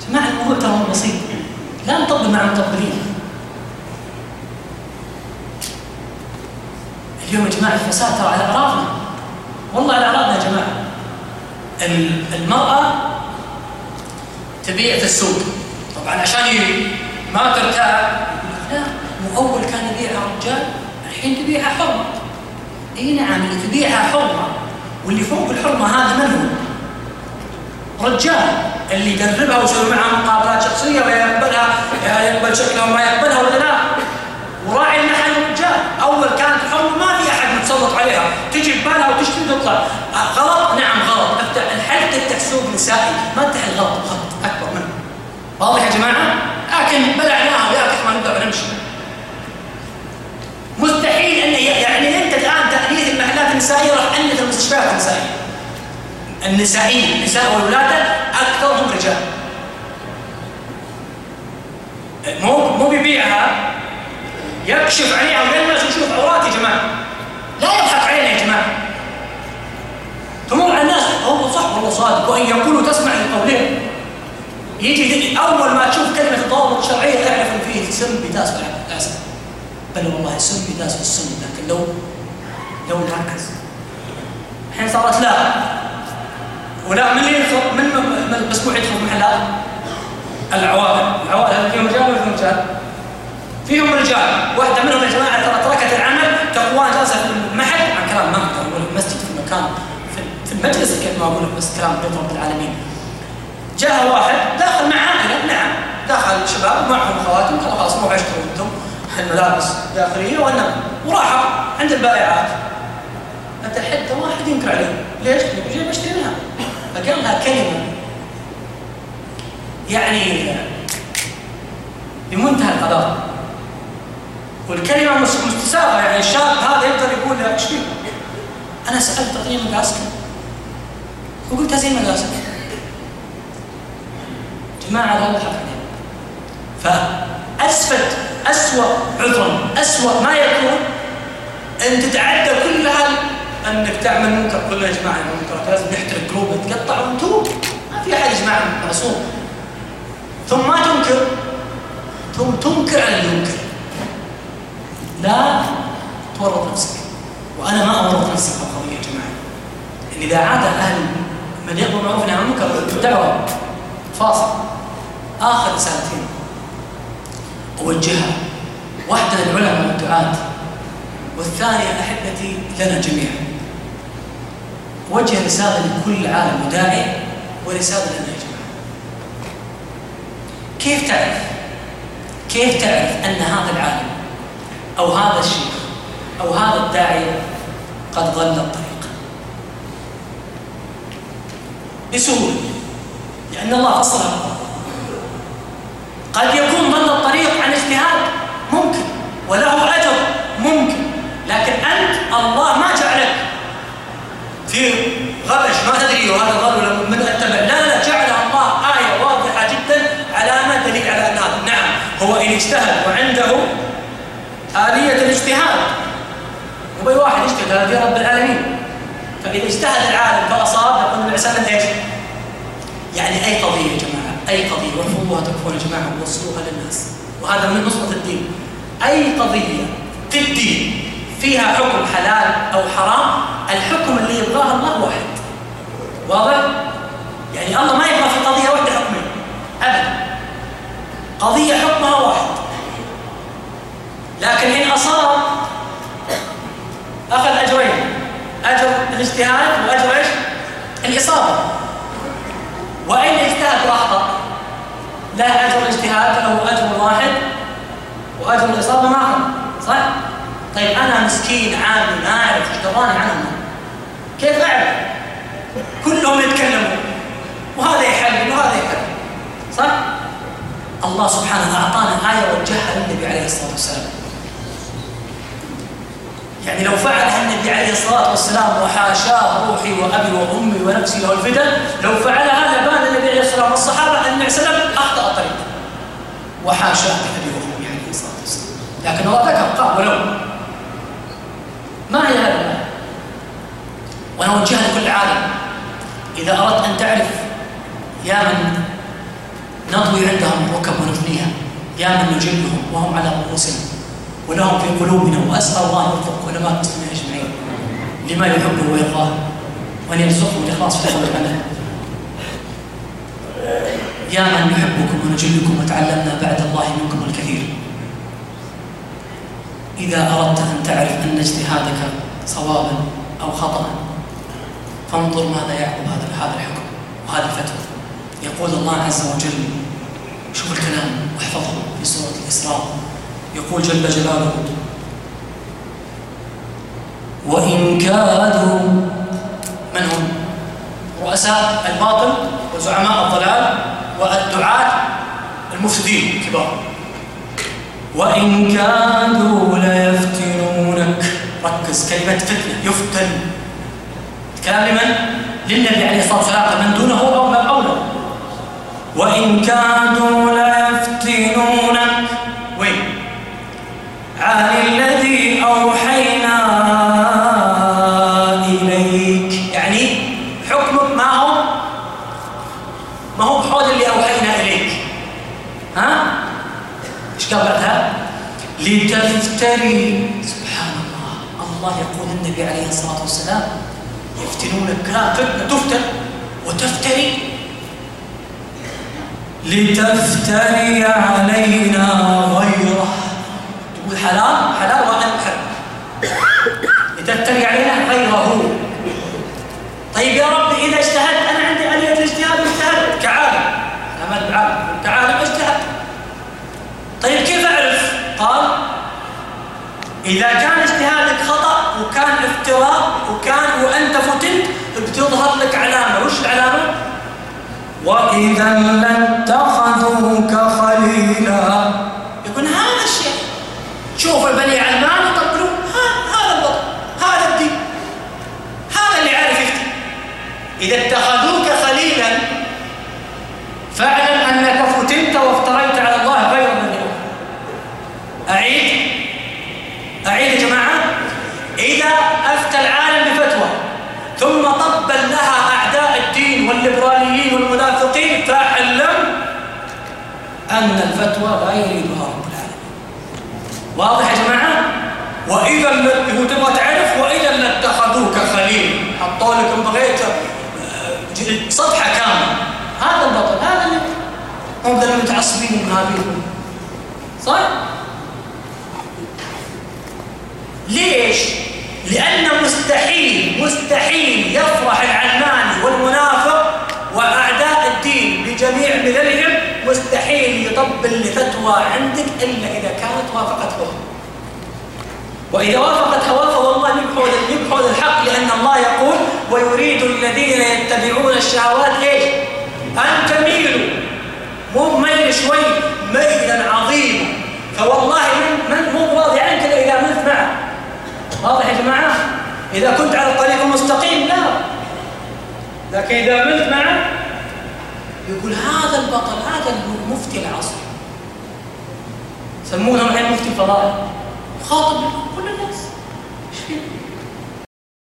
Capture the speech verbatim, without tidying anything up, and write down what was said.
جماعة الموضوع ترى بسيط، لا نطبل مع المطبلين. اليوم يا جماعة الفساد ترى على أعراضنا، والله على أعراضنا يا جماعة. المرأة تبيع في السوق طبعا عشان ما ترتاع، لا مو أول كان يبيعها رجال الحين تبيعها حرمة. اي نعم، اللي تبيعها حرمة واللي فوق الحرمة هذا من هو؟ رجال اللي يدربها ويسوي معها مقابلات شخصية ويقبلها يقبل شكلها وما يقبلها ولا لا. وراعي المحل رجال. أول كانت الحرمة ما في أحد متسلط عليها، تجي ببالها وتشتري وتطلع. غلط؟ نعم غلط. افتح الحل تفتح سوق نسائي، ما تحل غلط غلط أكبر منه. واضح يا جماعة؟ لكن بلعناها وياك ما نقدر نمشي. مستحيل أن يعني أنت الآن تأنيث المحلات النسائية راح أنث المستشفيات النسائية. النسائية النساء والولادة أكثرهم رجال. مو مو بيبيعها يكشف عليها ويلمس ويشوف عورات يا جماعة. لا يضحك علينا يا جماعة. تمر على الناس هو صح والله صادق، وإن يقولوا تسمع لقولهم. يجي أول ما تشوف كلمة الضوابط الشرعية تعرف أن فيه سم بيداس بالعكس. بل والله السم بيداس في السم، لكن لو لو نركز. الحين صارت لا ولا من اللي يدخل من من مسموح يدخل محلات العوائل. العوائل فيهم رجال ولا فيهم رجال؟ فيهم رجال. واحدة منهم يا جماعة ترى تركت العمل تقوى جالسة في المحل عن كلام ما أقدر أقول المسجد في المكان في المجلس كيف ما أقول بس كلام بيت رب العالمين. جاء واحد داخل مع عائلة، نعم داخل شباب معهم خواتم، قالوا خلاص روحوا اشتروا انتم الملابس الداخلية والنم، وراحوا عند البائعات. أنت حتى واحد ينكر عليه، ليش؟ يقول جاي بشتري منها. فقال لها كلمة يعني بمنتهى الغباء، والكلمة مستساغة. يعني الشاب هذا يقدر يقول لها ايش فيه؟ أنا سألت تعطيني مقاسك، وقلت هذه مقاسك. جماعة لا يضحك عليهم. فأسفت أسوأ عذرا أسوأ ما يكون أن تتعدى كل هذا أنك تعمل منكر. كلنا يا جماعة المنكرات لازم نحترق قلوب نتقطع ونتوب، ما في أحد يا جماعة معصوم. ثم ما تنكر، ثم تنكر على المنكر. لا تورط نفسك، وأنا ما أورط نفسي في القضية يا جماعة. إن إذا عاد أهل من يأمر بالمعروف والنهي عن المنكر دعوة فاصل. آخر رسالتين أوجهها، واحدة للعلماء والدعاة، والثانية أحبتي لنا جميعا. وجه رسالة لكل عالم وداعي ورسالة لنا يا جماعة. كيف تعرف كيف تعرف أن هذا العالم أو هذا الشيخ أو هذا الداعية قد ضل الطريق؟ بسهولة، لأن الله فصلها. قد يكون ضل الطريق عن اجتهاد ممكن وله أجر ممكن، لكن أنت الله ما جعلك في غبش ما تدري وهذا ضل من أتبع. لا لا جعل الله آية واضحة جدا علامة دليل على أن هذا. نعم هو إن اجتهد وعنده آلية الاجتهاد، وبي واحد يجتهد هذا في رب العالمين. فإذا اجتهد العالم فأصاب يقول النبي صلى الله عليه وسلم ايش؟ يعني أي قضية يا جماعة، أي قضية وارفضوها تكفون يا جماعة ووصلوها للناس، وهذا من نصرة الدين. أي قضية في الدين فيها حكم حلال أو حرام، الحكم اللي يبغاه الله واحد. واضح؟ يعني الله ما يبغى في قضية واحدة حكمين أبدا، قضية حكمها واحد. لكن إن أصاب أخذ أجرين، أجر الاجتهاد وأجر إيش؟ الإصابة. وإن اجتهد وأخطأ لا أجر الاجتهاد له أجر واحد وأجر الإصابة ما أخذ، صح؟ طيب أنا مسكين عامل ما أعرف إيش دراني عنهم، كيف أعرف؟ كلهم يتكلموا وهذا يحل وهذا يحل، صح؟ الله سبحانه أعطانا آية وجهها للنبي عليه الصلاة والسلام. يعني لو فعلها النبي عليه الصلاة والسلام وحاشاه روحي وأبي وأمي ونفسي له الفداء، لو فعلها لبان النبي عليه الصلاة والصحابة أن النبي صلى الله عليه وسلم أخطأ الطريق وحاشاه أبي وأمي عليه الصلاة والسلام. لكن الله ذكر قال ولو. ما هي هذا الآية؟ وأنا أوجهها لكل عالم، إذا أردت أن تعرف يا من نطوي عندهم الركب ونثنيها، يا من نجلهم وهم على رؤوسنا ولهم في قلوبنا، وأسأل الله يوفق علماء المسلمين أجمعين لما يحبه ويرضاه، وأن يرزقهم الإخلاص في قول العمل. يا من نحبكم ونجلكم وتعلمنا بعد الله منكم الكثير. إذا أردت أن تعرف أن اجتهادك صوابا أو خطأ فانظر ماذا يعقب هذا هذا الحكم وهذه الفتوى. يقول الله عز وجل، شوف الكلام واحفظه في سورة الإسراء، يقول جل جلاله: وإن كادوا، من هم؟ رؤساء الباطل وزعماء الضلال والدعاة المفسدين الكبار. وإن كادوا ليفتنونك، ركز كلمة فتنة، يفتن. الكلام لمن؟ للنبي عليه الصلاة والسلام، من دونه أو من أولى. وإن كادوا ليفتنونك وين؟ عن الذي أوحينا إليك، يعني حكمك ما هو ما هو بحول اللي أوحينا إليك. ها؟ إيش قال بعدها؟ لتفتري. سبحان الله، الله يقول النبي عليه الصلاة والسلام يفتنونك، فتنة تفتن وتفتري. لتفتري علينا غيره، تقول حلال حلال وأنا محرم، لتفتري علينا غيره. طيب يا رب إذا اجتهدت، أنا عندي آلية الاجتهاد واجتهدت كعالم، أنا بعالم كعالم اجتهدت. طيب كيف أعرف؟ قال: إذا كان اجتهادك خطأ وكان افتراء وكان وأنت فتنت بتظهر لك علامة. وش العلامة؟ وإذا لاتخذوك خليلا. يقول هذا الشيء، شوف البني علمان يطبلون، هذا الوضع، هذا الدين، هذا اللي عارف يفتي. إذا اتخذوك خليلا فاعلم أنك فتنت وافتريت على الله غير من يوم. أعيد أعيد يا جماعة. إذا أفتى العالم بفتوى ثم طبل لها أعداء الدين والليبراليين والمنافقين فاعلم أن الفتوى لا يريدها رب العالمين. واضح يا جماعة؟ وإذا هو تبغى تعرف، وإذا لاتخذوك خليل، حطوا لكم بغيت صفحة كاملة. هذا البطل، هذا اللي هم ذا المتعصبين المهابين، صح؟ ليش؟ لأن مستحيل مستحيل يفرح العلماني والمنافق وأعداء الدين بجميع مللهم، مستحيل يطبل لفتوى عندك إلا إذا كانت وافقت هواه. وإذا وافقت هواه فوالله يبحث الحق، لأن الله يقول: ويريد الذين يتبعون الشهوات إيش؟ أن تميلوا، مو ميل شوي، ميلا عظيما. فوالله من من مو راضي عنك إلا إذا ملت معه. واضح يا جماعة؟ إذا كنت على الطريق المستقيم لا، لكن إذا ملت معه يقول هذا البطل، هذا المفتي العصر، سمونهم الحين مفتي الفضائل، خاطب كل الناس. ايش فيه؟